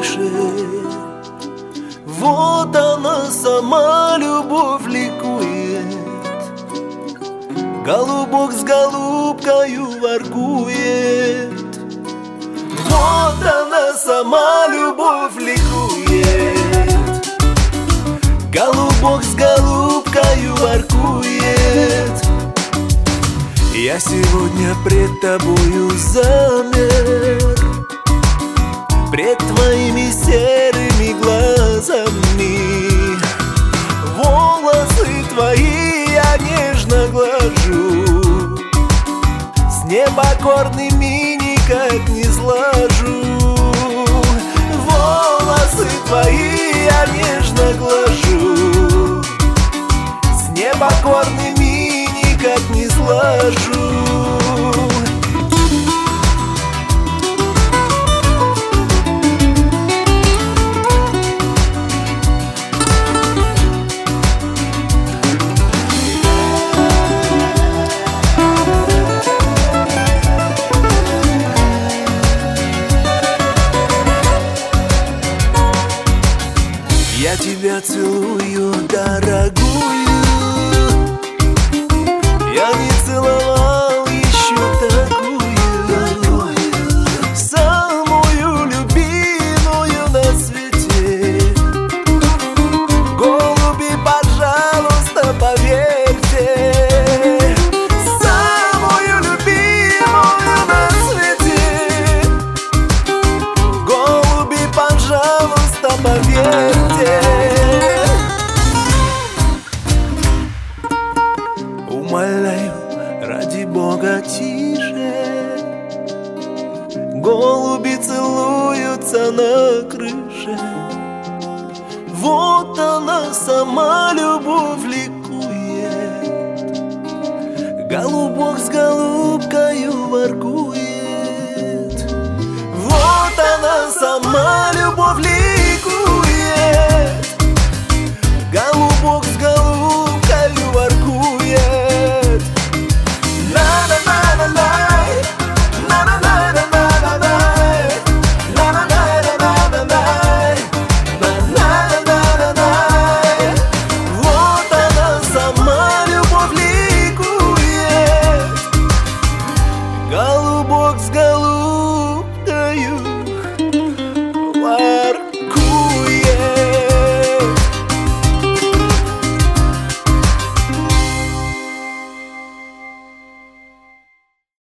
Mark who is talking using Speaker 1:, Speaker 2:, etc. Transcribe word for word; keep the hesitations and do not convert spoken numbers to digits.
Speaker 1: крыше. Вот она сама, любовь ликует. Голубок с голубкою воркует. Вот она сама, любовь ликует. Голубок с голубкою воркует. Я сегодня пред тобою замер, пред твоими серыми глазами. Волосы твои я нежно глажу, с непокорными никак не сложу. Волосы твои я нежно глажу, с непокорными никак не сложу. Я тебя целую, дорогую. Я не целовал еще такую, самую любимую на свете. Голуби, пожалуйста, поверьте, самую любимую на свете. Голуби, пожалуйста, поверьте. Умоляю, ради Бога, тише. Голуби целуются на крыше. Вот она сама, любовь ликует. Голубок с голубкою воркует. Вот она сама, любовь ликует. Голубок